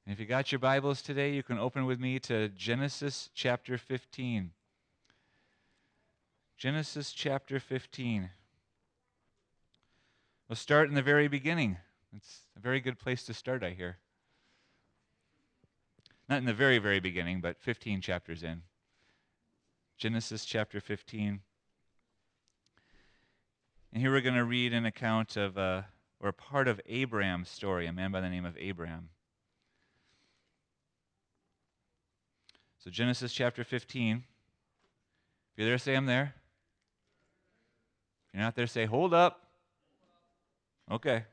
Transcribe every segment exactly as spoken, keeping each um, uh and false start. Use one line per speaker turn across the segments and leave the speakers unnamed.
And if you got your Bibles today, you can open with me to Genesis chapter fifteen. Genesis chapter fifteen. We'll start in the very beginning. It's a very good place to start, I hear. Not in the very, very beginning, but fifteen chapters in. Genesis chapter fifteen. And here we're going to read an account of, uh, or part of Abraham's story, a man by the name of Abraham. So Genesis chapter fifteen. If you're there, say I'm there. If you're not there, say hold up. Okay.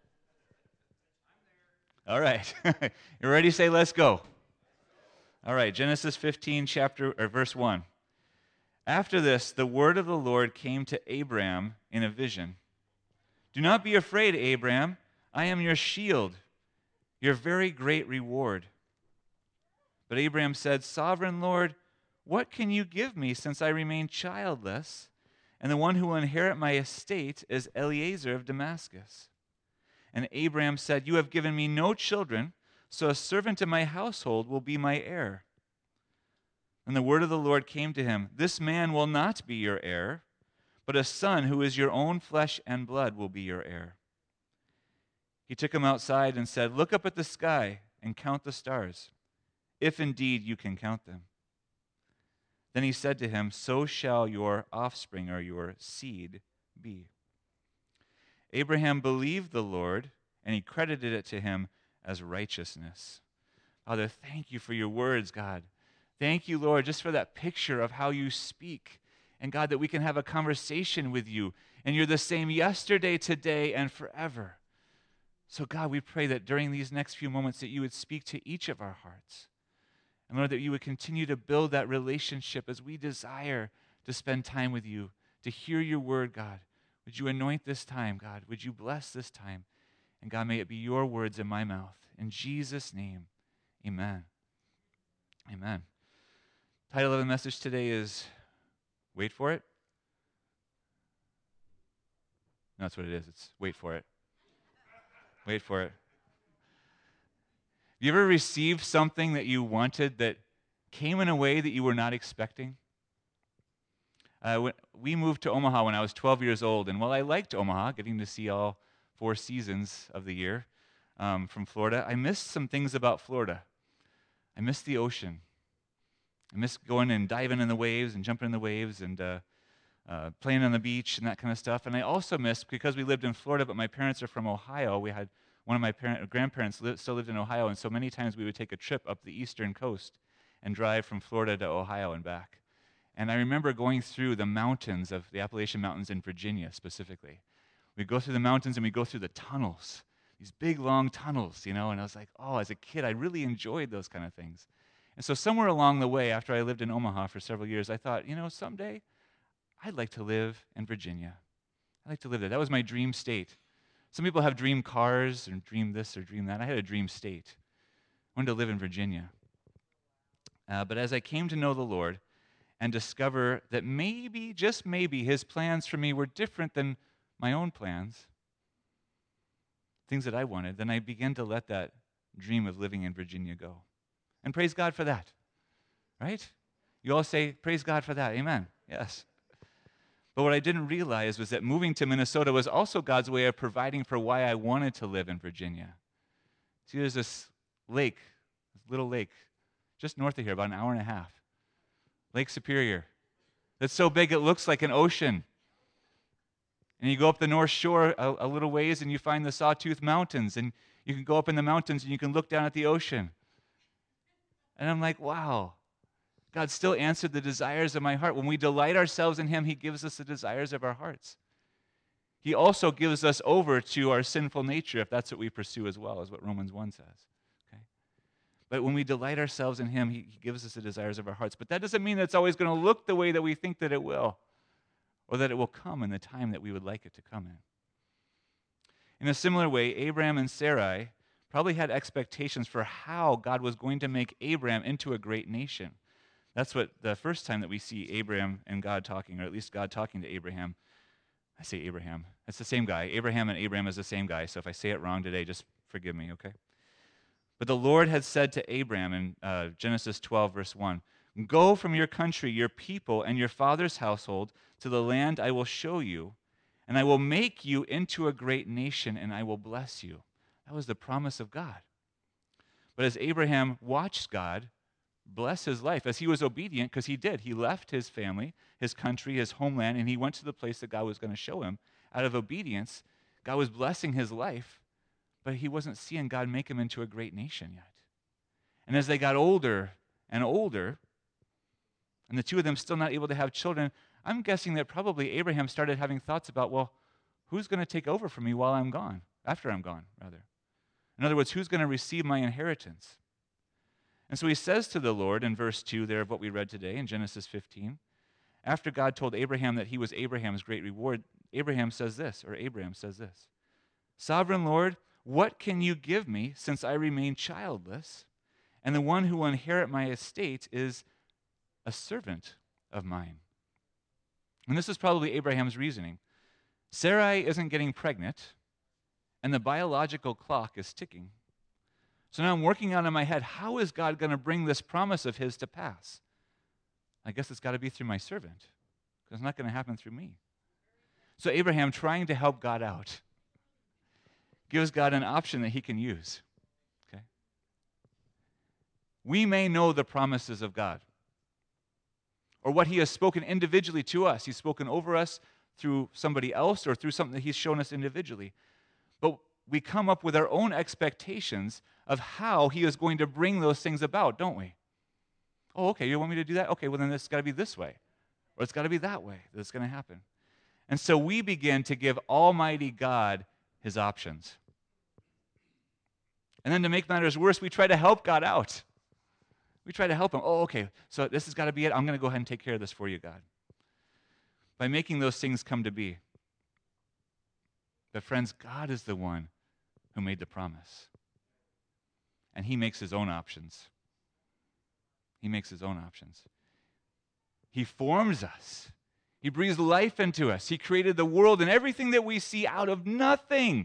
All right. You're ready? Say let's go. All right. Genesis fifteen, chapter or verse one. After this, the word of the Lord came to Abraham in a vision. Do not be afraid, Abraham. I am your shield, your very great reward. But Abraham said, Sovereign Lord, what can you give me since I remain childless, and the one who will inherit my estate is Eliezer of Damascus? And Abraham said, You have given me no children, so a servant in my household will be my heir. And the word of the Lord came to him, This man will not be your heir, but a son who is your own flesh and blood will be your heir. He took him outside and said, Look up at the sky and count the stars, if indeed you can count them. Then he said to him, So shall your offspring or your seed be. Abraham believed the Lord, and he credited it to him as righteousness. Father, thank you for your words, God. Thank you, Lord, just for that picture of how you speak. And God, that we can have a conversation with you. And you're the same yesterday, today, and forever. So God, we pray that during these next few moments that you would speak to each of our hearts. And Lord, that you would continue to build that relationship as we desire to spend time with you, to hear your word, God. Would you anoint this time, God? Would you bless this time? And God, may it be your words in my mouth. In Jesus' name, amen. Amen. Title of the message today is, wait for it? No, that's what it is. It's wait for it. Wait for it. You ever received something that you wanted that came in a way that you were not expecting? Uh, we moved to Omaha when I was twelve years old, and while I liked Omaha, getting to see all four seasons of the year um, from Florida, I missed some things about Florida. I missed the ocean. I missed going and diving in the waves and jumping in the waves and uh, uh, playing on the beach and that kind of stuff. And I also missed, because we lived in Florida, but my parents are from Ohio, we had one of my parent, grandparents li- still lived in Ohio, and so many times we would take a trip up the eastern coast and drive from Florida to Ohio and back. And I remember going through the mountains of the Appalachian Mountains in Virginia specifically. We'd go through the mountains and we'd go through the tunnels, these big, long tunnels, you know, and I was like, oh, as a kid, I really enjoyed those kind of things. And so somewhere along the way, after I lived in Omaha for several years, I thought, you know, someday I'd like to live in Virginia. I'd like to live there. That was my dream state. Some people have dream cars or dream this or dream that. I had a dream state. I wanted to live in Virginia. Uh, but as I came to know the Lord and discover that maybe, just maybe, his plans for me were different than my own plans, things that I wanted, then I began to let that dream of living in Virginia go. And praise God for that, right? You all say, praise God for that, amen, yes. But what I didn't realize was that moving to Minnesota was also God's way of providing for why I wanted to live in Virginia. See, there's this lake, this little lake, just north of here, about an hour and a half, Lake Superior. That's so big it looks like an ocean. And you go up the North Shore a, a little ways and you find the Sawtooth Mountains, and you can go up in the mountains and you can look down at the ocean. And I'm like, wow, God still answered the desires of my heart. When we delight ourselves in him, he gives us the desires of our hearts. He also gives us over to our sinful nature, if that's what we pursue as well, is what Romans one says. Okay? But when we delight ourselves in him, he, he gives us the desires of our hearts. But that doesn't mean that it's always going to look the way that we think that it will, or that it will come in the time that we would like it to come in. In a similar way, Abraham and Sarai probably had expectations for how God was going to make Abraham into a great nation. That's what the first time that we see Abraham and God talking, or at least God talking to Abraham. I say Abraham. That's the same guy. Abraham and Abraham is the same guy, so if I say it wrong today, just forgive me, okay? But the Lord had said to Abraham in uh, Genesis twelve, verse one, "Go from your country, your people, and your father's household to the land I will show you, and I will make you into a great nation, and I will bless you." That was the promise of God. But as Abraham watched God bless his life, as he was obedient, because he did, he left his family, his country, his homeland, and he went to the place that God was going to show him. Out of obedience, God was blessing his life, but he wasn't seeing God make him into a great nation yet. And as they got older and older, and the two of them still not able to have children, I'm guessing that probably Abraham started having thoughts about, well, who's going to take over for me while I'm gone, after I'm gone, rather? In other words, who's going to receive my inheritance? And so he says to the Lord in verse two there of what we read today in Genesis fifteen, after God told Abraham that he was Abraham's great reward, Abraham says this, or Abraham says this, "Sovereign Lord, what can you give me since I remain childless, and the one who will inherit my estate is a servant of mine?" And this is probably Abraham's reasoning. Sarai isn't getting pregnant, and the biological clock is ticking. So now I'm working out in my head, how is God going to bring this promise of his to pass? I guess it's got to be through my servant, because it's not going to happen through me. So Abraham, trying to help God out, gives God an option that he can use. Okay? We may know the promises of God, or what he has spoken individually to us. He's spoken over us through somebody else or through something that he's shown us individually. But we come up with our own expectations of how he is going to bring those things about, don't we? Oh, okay, you want me to do that? Okay, well then it's got to be this way, or it's got to be that way that it's going to happen. And so we begin to give Almighty God his options. And then to make matters worse, we try to help God out. We try to help him. Oh, okay, so this has got to be it. I'm going to go ahead and take care of this for you, God. By making those things come to be. But friends, God is the one who made the promise. And he makes his own options. He makes his own options. He forms us. He breathes life into us. He created the world and everything that we see out of nothing.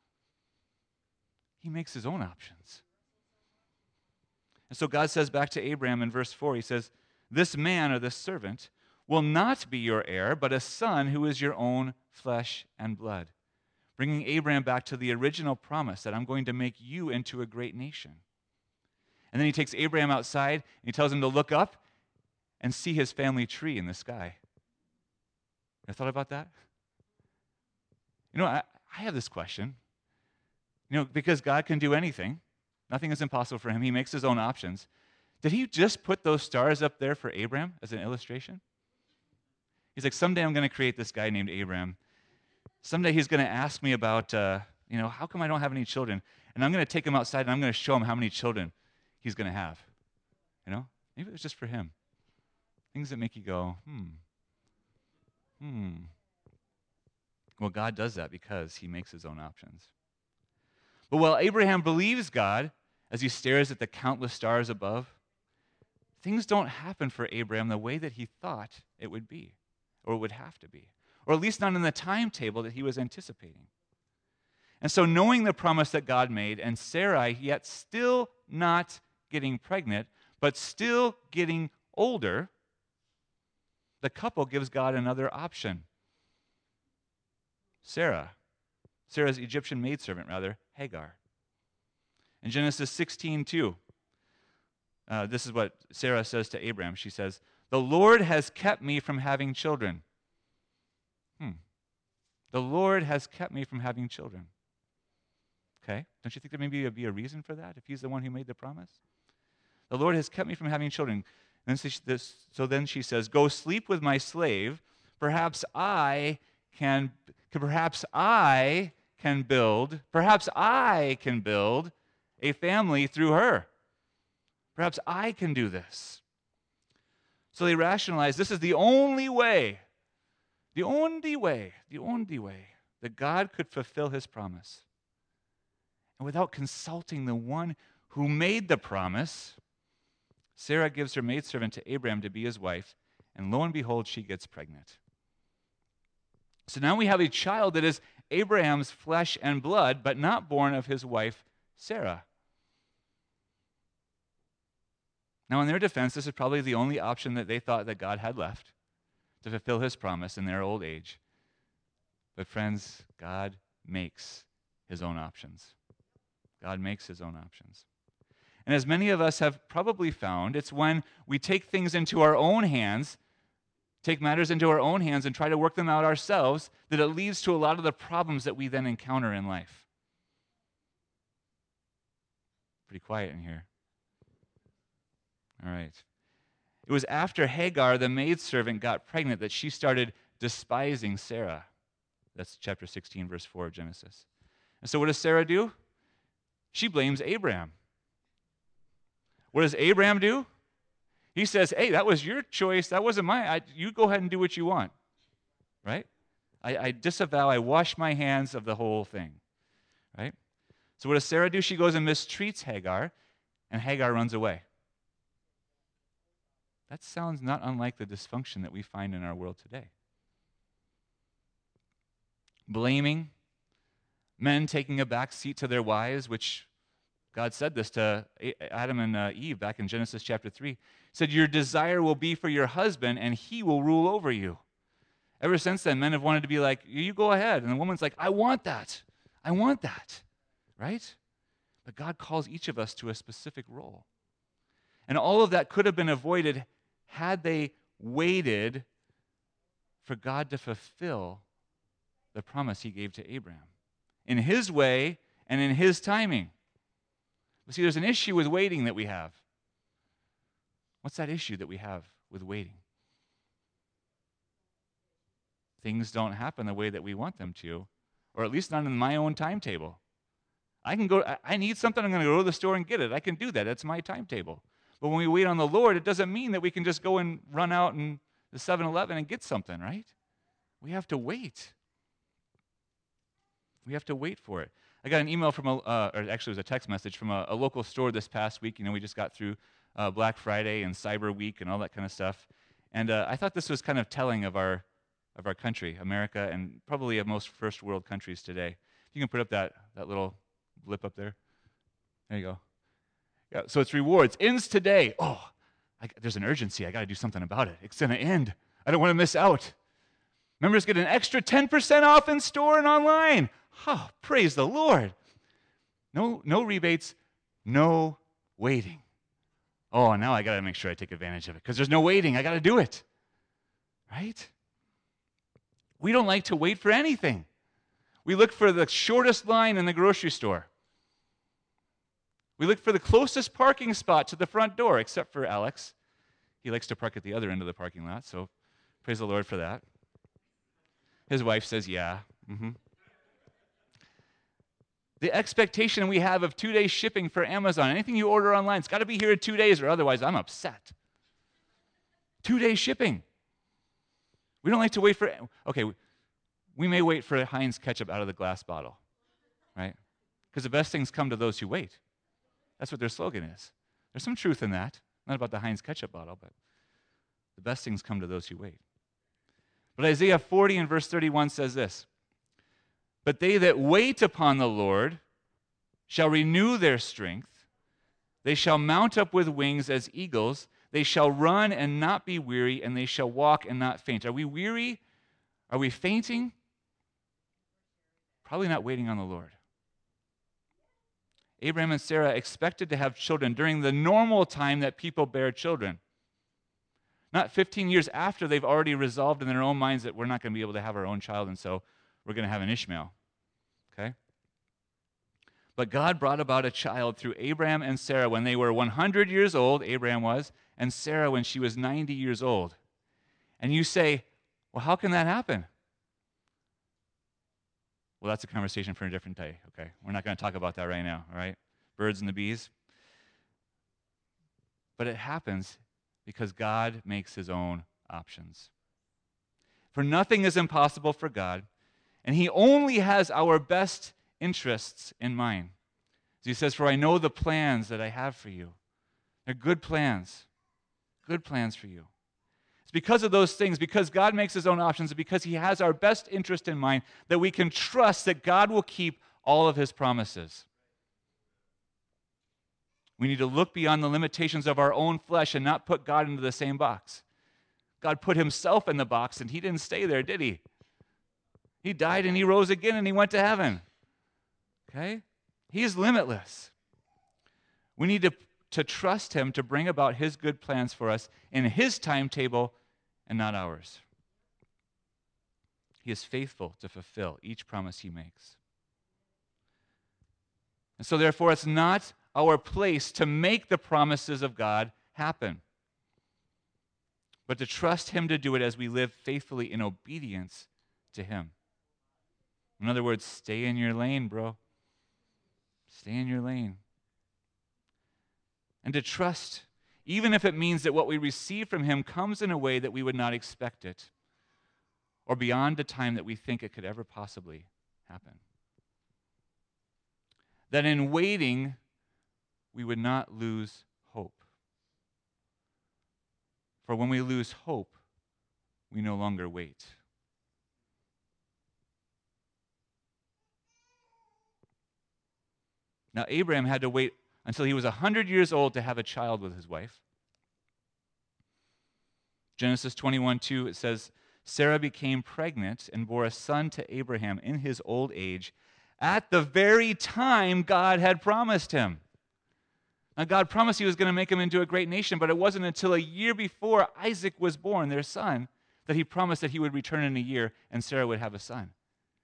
He makes his own options. And so God says back to Abraham in verse four, he says, "This man," or this servant, "will not be your heir, but a son who is your own flesh and blood." Bringing Abraham back to the original promise that I'm going to make you into a great nation. And then he takes Abraham outside and he tells him to look up and see his family tree in the sky. Ever thought about that? You know, I, I have this question. You know, because God can do anything. Nothing is impossible for him. He makes his own options. Did he just put those stars up there for Abraham as an illustration? He's like, someday I'm going to create this guy named Abraham. Someday he's going to ask me about, uh, you know, how come I don't have any children? And I'm going to take him outside and I'm going to show him how many children he's going to have. You know? Maybe it was just for him. Things that make you go, hmm, hmm. Well, God does that because he makes his own options. But while Abraham believes God as he stares at the countless stars above, things don't happen for Abraham the way that he thought it would be, or it would have to be. Or at least not in the timetable that he was anticipating. And so knowing the promise that God made, and Sarai yet still not getting pregnant, but still getting older, the couple gives God another option. Sarah, Sarah's Egyptian maidservant, rather, Hagar. In Genesis sixteen two, uh, this is what Sarah says to Abraham. She says, "The Lord has kept me from having children." Hmm. The Lord has kept me from having children. Okay, don't you think there maybe would be a reason for that if he's the one who made the promise? The Lord has kept me from having children. And so, she, this, so then she says, "Go sleep with my slave. Perhaps I can, perhaps I can build, perhaps I can build a family through her. Perhaps I can do this." So they rationalize this is the only way, the only way, the only way that God could fulfill his promise. And without consulting the one who made the promise, Sarah gives her maidservant to Abraham to be his wife, and lo and behold, she gets pregnant. So now we have a child that is Abraham's flesh and blood, but not born of his wife, Sarah. Now, in their defense, this is probably the only option that they thought that God had left to fulfill his promise in their old age. But friends, God makes his own options. God makes his own options. And as many of us have probably found, it's when we take things into our own hands, take matters into our own hands and try to work them out ourselves, that it leads to a lot of the problems that we then encounter in life. Pretty quiet in here. All right. It was after Hagar, the maidservant, got pregnant that she started despising Sarah. That's chapter sixteen, verse four of Genesis. And so what does Sarah do? She blames Abraham. What does Abraham do? He says, hey, that was your choice. That wasn't mine. I, you go ahead and do what you want. Right? I, I disavow, I wash my hands of the whole thing. Right? So what does Sarah do? She goes and mistreats Hagar, and Hagar runs away. That sounds not unlike the dysfunction that we find in our world today. Blaming, men taking a back seat to their wives, which God said this to Adam and uh, Eve back in Genesis chapter three. He said, your desire will be for your husband, and he will rule over you. Ever since then, men have wanted to be like, you go ahead. And the woman's like, I want that. I want that. Right? But God calls each of us to a specific role. And all of that could have been avoided had they waited for God to fulfill the promise he gave to Abraham in his way and in his timing. But see, there's an issue with waiting that we have. What's that issue that we have with waiting? Things don't happen the way that we want them to, or at least not in my own timetable. I can go, I need something, I'm going to go to the store and get it. I can do that. That's my timetable. But when we wait on the Lord, it doesn't mean that we can just go and run out in the seven eleven and get something, right? We have to wait. We have to wait for it. I got an email from, a, uh, or actually it was a text message from a, a local store this past week. You know, we just got through uh, Black Friday and Cyber Week and all that kind of stuff. And uh, I thought this was kind of telling of our of our country, America, and probably of most first world countries today. If you can put up that, that little blip up there. There you go. Yeah, so it's rewards. Ends today. Oh, I, there's an urgency. I got to do something about it. It's going to end. I don't want to miss out. Members get an extra ten percent off in store and online. Oh, praise the Lord. No, no rebates, no waiting. Oh, now I got to make sure I take advantage of it because there's no waiting. I got to do it. Right? We don't like to wait for anything. We look for the shortest line in the grocery store. We look for the closest parking spot to the front door, except for Alex. He likes to park at the other end of the parking lot, so praise the Lord for that. His wife says, yeah. Mm-hmm. The expectation we have of two-day shipping for Amazon, anything you order online, it's got to be here in two days or otherwise I'm upset. Two-day shipping. We don't like to wait for, okay, we may wait for Heinz ketchup out of the glass bottle, right? Because the best things come to those who wait. That's what their slogan is. There's some truth in that. Not about the Heinz ketchup bottle, but the best things come to those who wait. But Isaiah forty and verse thirty-one says this, but they that wait upon the Lord shall renew their strength. They shall mount up with wings as eagles. They shall run and not be weary, and they shall walk and not faint. Are we weary? Are we fainting? Probably not waiting on the Lord. Abraham and Sarah expected to have children during the normal time that people bear children. Not fifteen years after they've already resolved in their own minds that we're not going to be able to have our own child, and so we're going to have an Ishmael. Okay? But God brought about a child through Abraham and Sarah when they were one hundred years old, Abraham was, and Sarah when she was ninety years old. And you say, well, how can that happen? Well, that's a conversation for a different day, okay? We're not going to talk about that right now, all right? Birds and the bees. But it happens because God makes his own options. For nothing is impossible for God, and he only has our best interests in mind. As he says, for I know the plans that I have for you. They're good plans, good plans for you. It's because of those things, because God makes his own options, and because he has our best interest in mind, that we can trust that God will keep all of his promises. We need to look beyond the limitations of our own flesh and not put God into the same box. God put himself in the box, and he didn't stay there, did he? He died and he rose again and he went to heaven. Okay? He is limitless. We need to, to trust him to bring about his good plans for us in his timetable and not ours. He is faithful to fulfill each promise he makes. And so therefore, it's not our place to make the promises of God happen, but to trust him to do it as we live faithfully in obedience to him. In other words, stay in your lane, bro. Stay in your lane. And to trust, even if it means that what we receive from him comes in a way that we would not expect it, or beyond the time that we think it could ever possibly happen. That in waiting, we would not lose hope. For when we lose hope, we no longer wait. Now, Abraham had to wait until he was one hundred years old to have a child with his wife. Genesis twenty-one two, it says, Sarah became pregnant and bore a son to Abraham in his old age at the very time God had promised him. Now, God promised he was going to make him into a great nation, but it wasn't until a year before Isaac was born, their son, that he promised that he would return in a year and Sarah would have a son.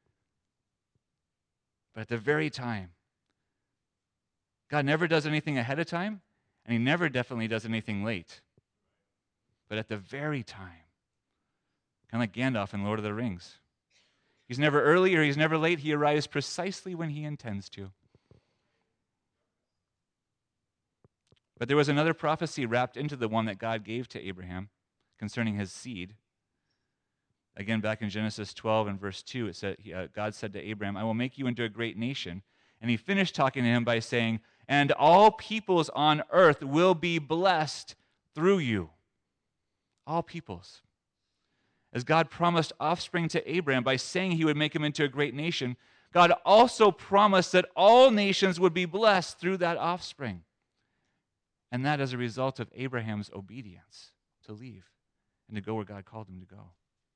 But at the very time, God never does anything ahead of time, and he never definitely does anything late. But at the very time, kind of like Gandalf in Lord of the Rings. He's never early or he's never late. He arrives precisely when he intends to. But there was another prophecy wrapped into the one that God gave to Abraham concerning his seed. Again, back in Genesis twelve and verse two, it said, uh, God said to Abraham, I will make you into a great nation. And he finished talking to him by saying, and all peoples on earth will be blessed through you. All peoples. As God promised offspring to Abraham by saying he would make him into a great nation, God also promised that all nations would be blessed through that offspring. And that as a result of Abraham's obedience to leave and to go where God called him to go.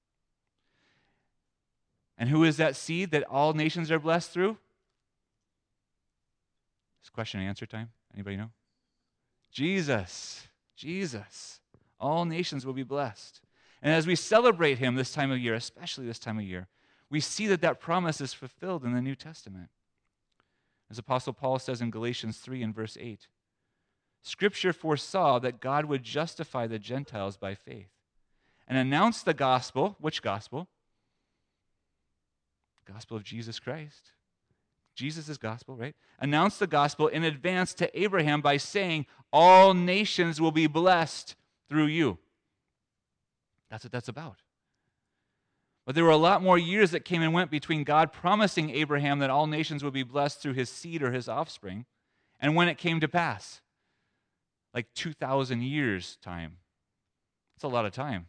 And who is that seed that all nations are blessed through? It's question and answer time. Anybody know? Jesus. Jesus. All nations will be blessed. And as we celebrate him this time of year, especially this time of year, we see that that promise is fulfilled in the New Testament. As Apostle Paul says in Galatians three and verse eight, Scripture foresaw that God would justify the Gentiles by faith and announce the gospel. Which gospel? The gospel of Jesus Christ. Jesus' gospel, right? Announced the gospel in advance to Abraham by saying, all nations will be blessed through you. That's what that's about. But there were a lot more years that came and went between God promising Abraham that all nations would be blessed through his seed or his offspring and when it came to pass. Like two thousand years time. That's a lot of time.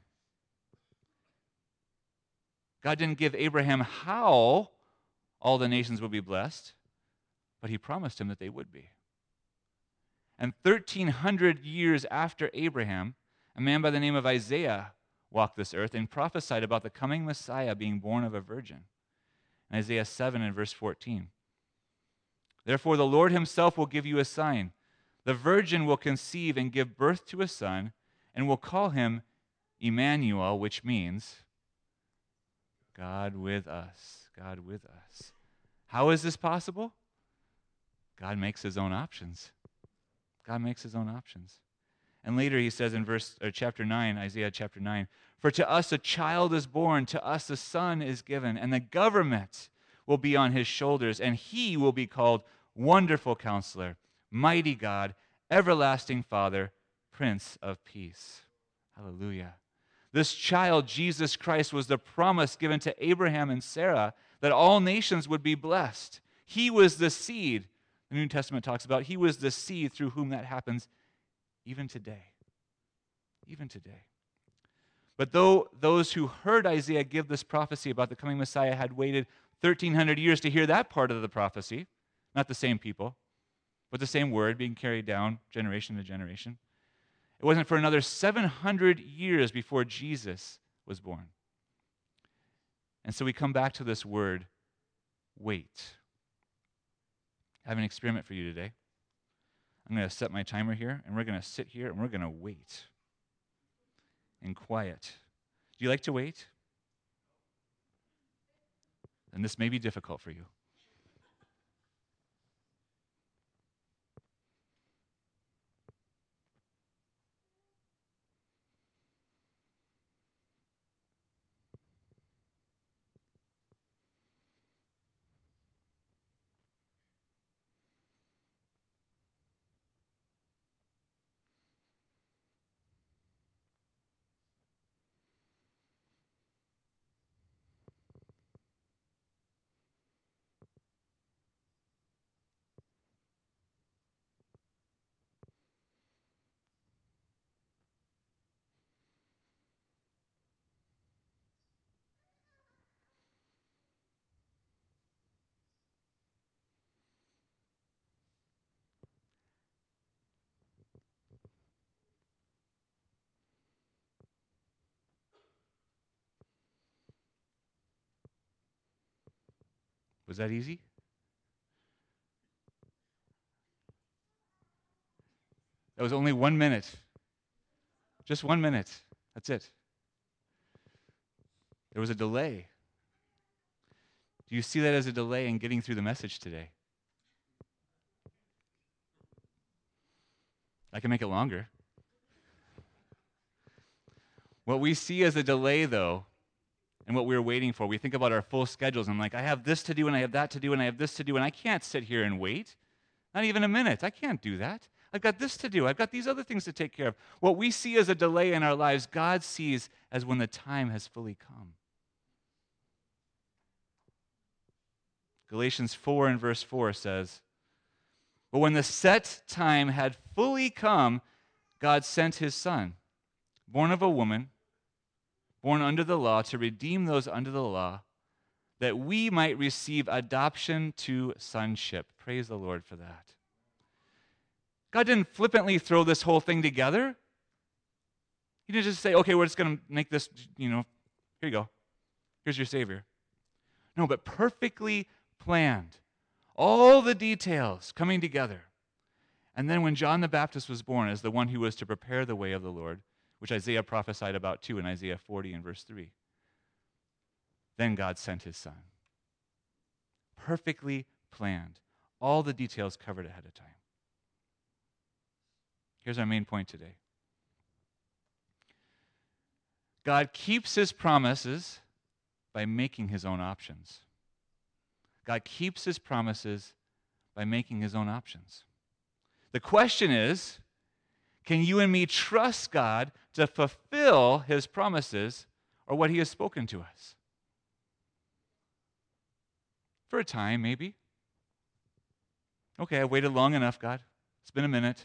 God didn't give Abraham how all the nations would be blessed, but he promised him that they would be. And thirteen hundred years after Abraham, a man by the name of Isaiah walked this earth and prophesied about the coming Messiah being born of a virgin. In Isaiah seven and verse fourteen. Therefore the Lord himself will give you a sign. The virgin will conceive and give birth to a son, and will call him Emmanuel, which means God with us. God with us. How is this possible? God makes his own options. God makes his own options. And later he says in verse or chapter nine, Isaiah chapter nine, for to us a child is born, to us a son is given, and the government will be on his shoulders, and he will be called Wonderful Counselor, Mighty God, Everlasting Father, Prince of Peace. Hallelujah. This child, Jesus Christ, was the promise given to Abraham and Sarah that all nations would be blessed. He was the seed, the New Testament talks about. He was the seed through whom that happens even today. Even today. But though those who heard Isaiah give this prophecy about the coming Messiah had waited thirteen hundred years to hear that part of the prophecy, not the same people, but the same word being carried down generation to generation. It wasn't for another seven hundred years before Jesus was born. And so we come back to this word, wait. I have an experiment for you today. I'm going to set my timer here, and we're going to sit here, and we're going to wait in quiet. Do you like to wait? And this may be difficult for you. Was that easy? That was only one minute. Just one minute. That's it. There was a delay. Do you see that as a delay in getting through the message today? I can make it longer. What we see as a delay, though, and what we were waiting for, we think about our full schedules. I'm like, I have this to do, and I have that to do, and I have this to do, and I can't sit here and wait. Not even a minute. I can't do that. I've got this to do. I've got these other things to take care of. What we see as a delay in our lives, God sees as when the time has fully come. Galatians four and verse four says, but when the set time had fully come, God sent his Son, born of a woman, born under the law, to redeem those under the law, that we might receive adoption to sonship. Praise the Lord for that. God didn't flippantly throw this whole thing together. He didn't just say, okay, we're just going to make this, you know, here you go. Here's your Savior. No, but perfectly planned. All the details coming together. And then when John the Baptist was born as the one who was to prepare the way of the Lord, which Isaiah prophesied about too in Isaiah forty and verse three, then God sent his Son. Perfectly planned. All the details covered ahead of time. Here's our main point today. God keeps his promises by making his own options. God keeps his promises by making his own options. The question is, can you and me trust God to fulfill his promises or what he has spoken to us? For a time, maybe. Okay, I've waited long enough, God. It's been a minute.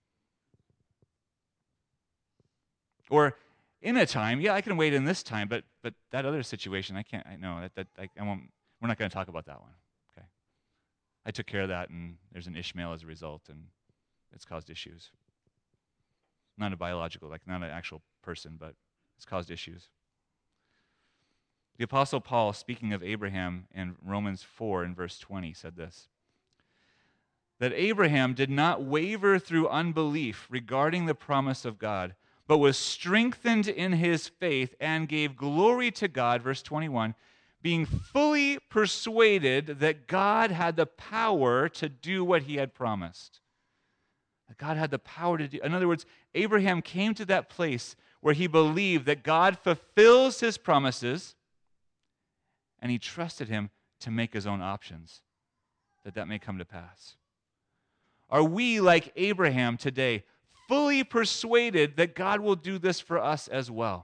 Or in a time, yeah, I can wait in this time, but but that other situation, I can't. I know that that I, I won't. We're not going to talk about that one. Okay, I took care of that, and there's an Ishmael as a result, and it's caused issues. Not a biological, like not an actual person, but it's caused issues. The Apostle Paul, speaking of Abraham in Romans four in verse twenty, said this, that Abraham did not waver through unbelief regarding the promise of God, but was strengthened in his faith and gave glory to God, verse twenty-one, being fully persuaded that God had the power to do what he had promised. That God had the power to do. In other words, Abraham came to that place where he believed that God fulfills his promises, and he trusted him to make his own options, that that may come to pass. Are we like Abraham today, fully persuaded that God will do this for us as well?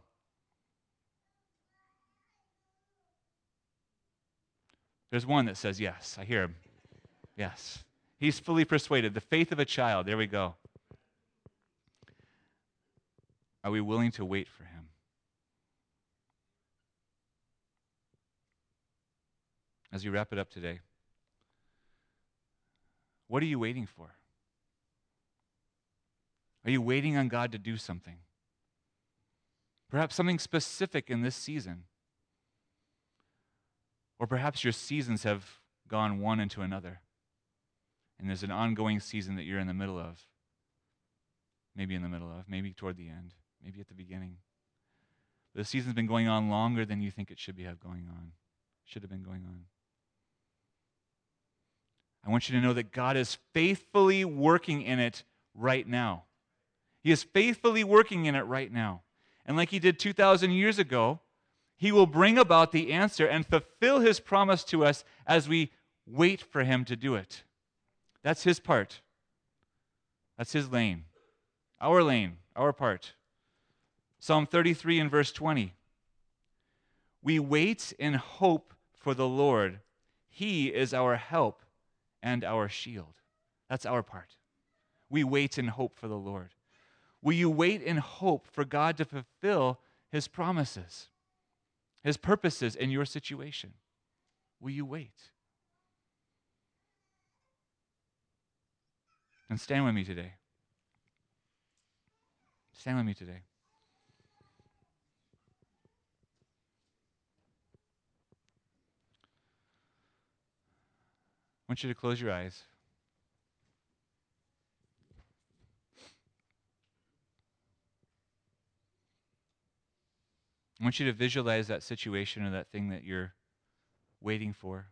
There's one that says yes. I hear him. Yes. He's fully persuaded. The faith of a child. There we go. Are we willing to wait for him? As we wrap it up today, what are you waiting for? Are you waiting on God to do something? Perhaps something specific in this season. Or perhaps your seasons have gone one into another, and there's an ongoing season that you're in the middle of. Maybe in the middle of, maybe toward the end, maybe at the beginning. The season's been going on longer than you think it should be have going on. Should have been going on. I want you to know that God is faithfully working in it right now. He is faithfully working in it right now. And like he did two thousand years ago, he will bring about the answer and fulfill his promise to us as we wait for him to do it. That's his part. That's his lane. Our lane, our part. Psalm thirty-three and verse twenty. We wait in hope for the Lord. He is our help and our shield. That's our part. We wait in hope for the Lord. Will you wait in hope for God to fulfill his promises, his purposes in your situation? Will you wait? And stand with me today. Stand with me today. I want you to close your eyes. I want you to visualize that situation or that thing that you're waiting for.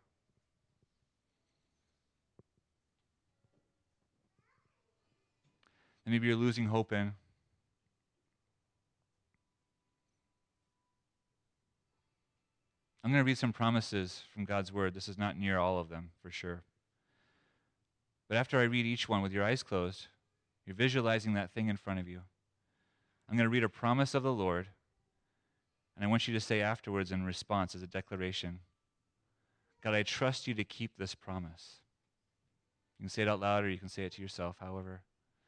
And maybe you're losing hope in. I'm going to read some promises from God's word. This is not near all of them, for sure. But after I read each one with your eyes closed, you're visualizing that thing in front of you. I'm going to read a promise of the Lord, and I want you to say afterwards in response as a declaration, God, I trust you to keep this promise. You can say it out loud or you can say it to yourself, however.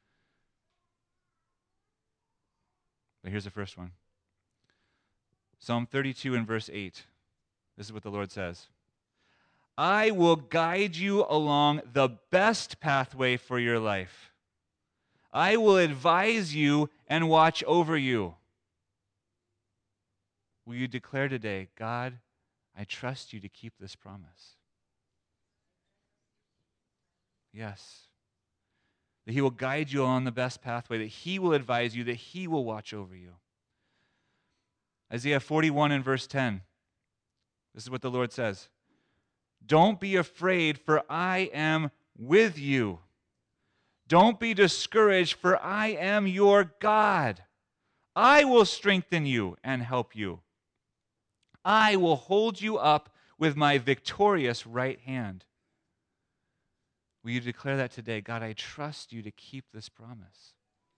But here's the first one. Psalm thirty-two and verse eight. This is what the Lord says. I will guide you along the best pathway for your life. I will advise you and watch over you. Will you declare today, God, I trust you to keep this promise? Yes. That he will guide you along the best pathway, that he will advise you, that he will watch over you. Isaiah forty-one and verse ten. This is what the Lord says. Don't be afraid, for I am with you. Don't be discouraged, for I am your God. I will strengthen you and help you. I will hold you up with my victorious right hand. Will you declare that today? God, I trust you to keep this promise.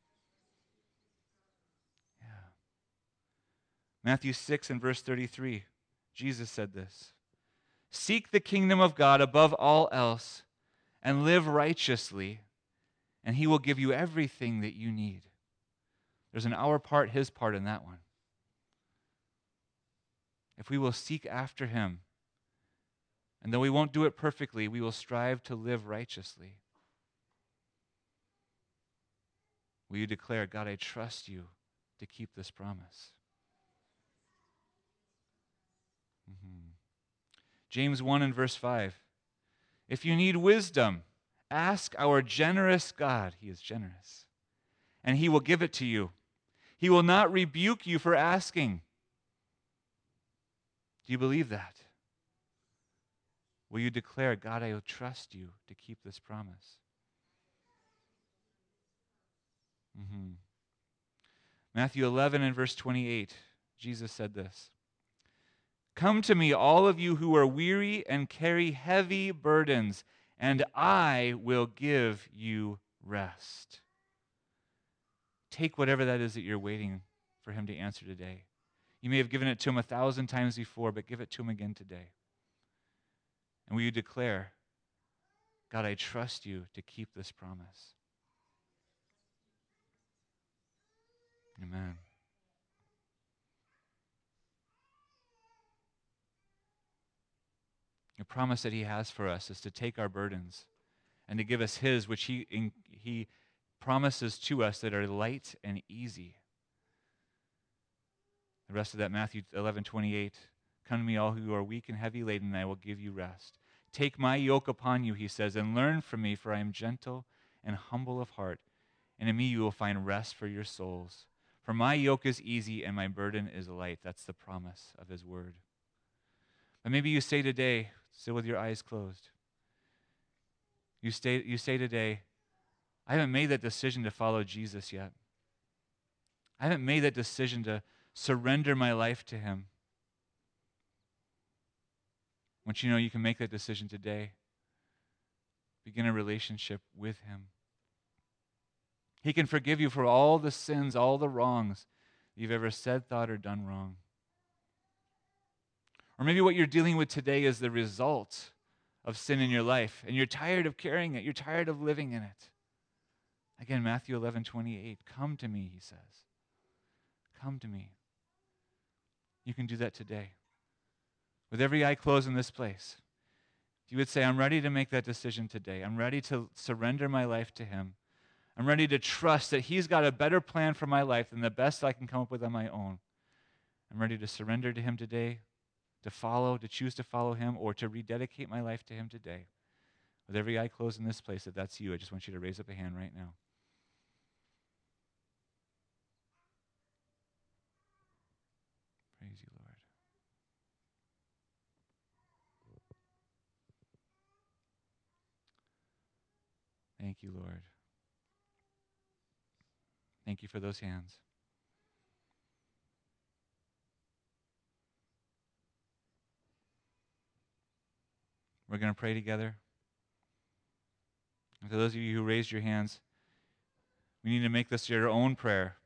Yeah. Matthew six and verse thirty-three. Jesus said this. Seek the kingdom of God above all else and live righteously, and he will give you everything that you need. There's an our part, his part in that one. If we will seek after him, and though we won't do it perfectly, we will strive to live righteously. Will you declare, God, I trust you to keep this promise? Mm-hmm. James one and verse five. If you need wisdom, ask our generous God. He is generous. And he will give it to you. He will not rebuke you for asking. Do you believe that? Will you declare, God, I will trust you to keep this promise? Mm-hmm. Matthew eleven and verse twenty-eight, Jesus said this. Come to me, all of you who are weary and carry heavy burdens, and I will give you rest. Take whatever that is that you're waiting for him to answer today. You may have given it to him a thousand times before, but give it to him again today. And will you declare, God, I trust you to keep this promise? Amen. The promise that he has for us is to take our burdens and to give us his, which he, in, he promises to us that are light and easy. The rest of that, Matthew eleven twenty-eight. Come to me, all who are weak and heavy laden, and I will give you rest. Take my yoke upon you, he says, and learn from me, for I am gentle and humble of heart, and in me you will find rest for your souls. For my yoke is easy and my burden is light. That's the promise of his word. But maybe you say today, still with your eyes closed, you, stay, you say today, I haven't made that decision to follow Jesus yet. I haven't made that decision to surrender my life to him. I want you to know you can make that decision today. Begin a relationship with him. He can forgive you for all the sins, all the wrongs you've ever said, thought, or done wrong. Or maybe what you're dealing with today is the result of sin in your life, and you're tired of carrying it. You're tired of living in it. Again, Matthew eleven twenty-eight. Come to me, he says. Come to me. You can do that today. With every eye closed in this place, if you would say, I'm ready to make that decision today. I'm ready to surrender my life to him. I'm ready to trust that he's got a better plan for my life than the best I can come up with on my own. I'm ready to surrender to him today, to follow, to choose to follow him, or to rededicate my life to him today. With every eye closed in this place, if that's you, I just want you to raise up a hand right now. Praise you, Lord. Thank you, Lord. Thank you for those hands. We're going to pray together. And for those of you who raised your hands, we need to make this your own prayer.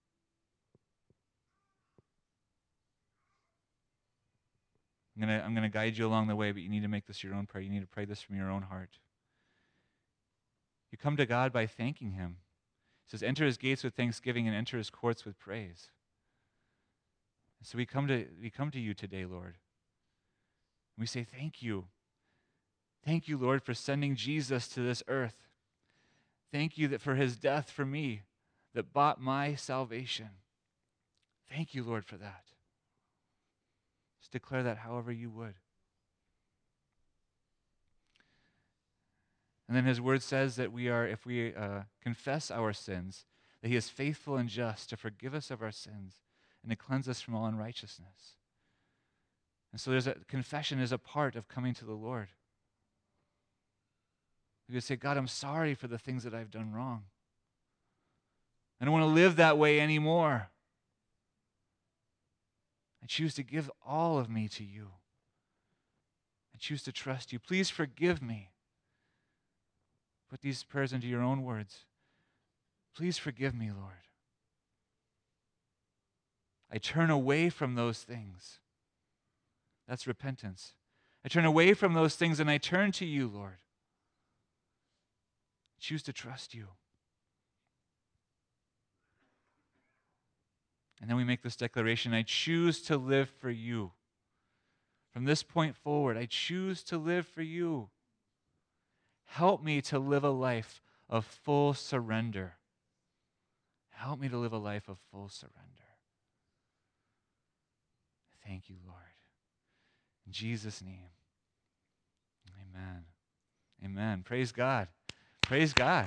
I'm going to, I'm going to guide you along the way, but you need to make this your own prayer. You need to pray this from your own heart. You come to God by thanking him. It says, enter his gates with thanksgiving and enter his courts with praise. And so we come to we come to you today, Lord. And we say, thank you. Thank you, Lord, for sending Jesus to this earth. Thank you that for his death for me that bought my salvation. Thank you, Lord, for that. Just declare that however you would. And then his word says that we are, if we uh, confess our sins, that he is faithful and just to forgive us of our sins and to cleanse us from all unrighteousness. And so there's a confession is a part of coming to the Lord. You would say, God, I'm sorry for the things that I've done wrong. I don't want to live that way anymore. I choose to give all of me to you. I choose to trust you. Please forgive me. Put these prayers into your own words. Please forgive me, Lord. I turn away from those things. That's repentance. I turn away from those things and I turn to you, Lord. I choose to trust you. And then we make this declaration, I choose to live for you. From this point forward, I choose to live for you. Help me to live a life of full surrender. Help me to live a life of full surrender. Thank you, Lord. In Jesus' name, amen. Amen. Praise God. Praise God.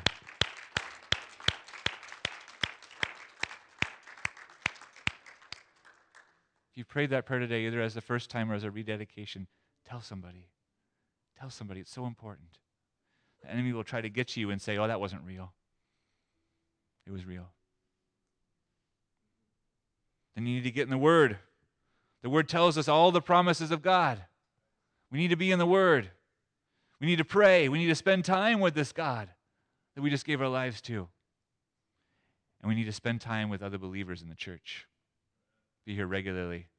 If you prayed that prayer today, either as the first time or as a rededication, tell somebody. Tell somebody. It's so important. The enemy will try to get you and say, oh, that wasn't real. It was real. Then you need to get in the Word. The Word tells us all the promises of God. We need to be in the Word. We need to pray. We need to spend time with this God that we just gave our lives to. And we need to spend time with other believers in the church. Be here regularly.